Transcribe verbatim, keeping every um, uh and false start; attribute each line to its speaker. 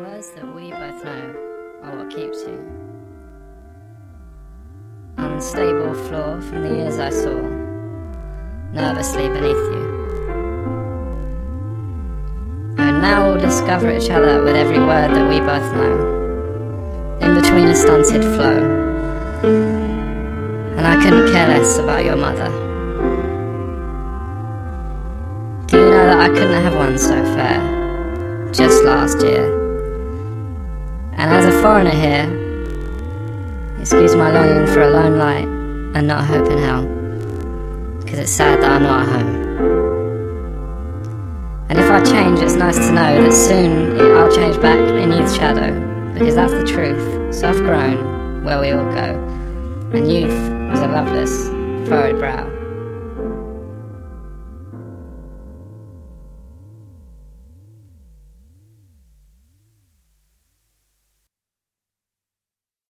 Speaker 1: words that we both know are what keeps you. Unstable floor from the years I saw, nervously beneath you. And now we'll discover each other with every word that we both know, in between a stunted flow. And I couldn't care less about your mother. Do you know that I couldn't have one so fair, just last year? And as a foreigner here, excuse my longing for a lone light and not a hope in hell, because it's sad that I'm not at home. And if I change, it's nice to know that soon I'll change back in youth's shadow, because that's the truth, soft grown, where we all go. And youth was a loveless, furrowed brow.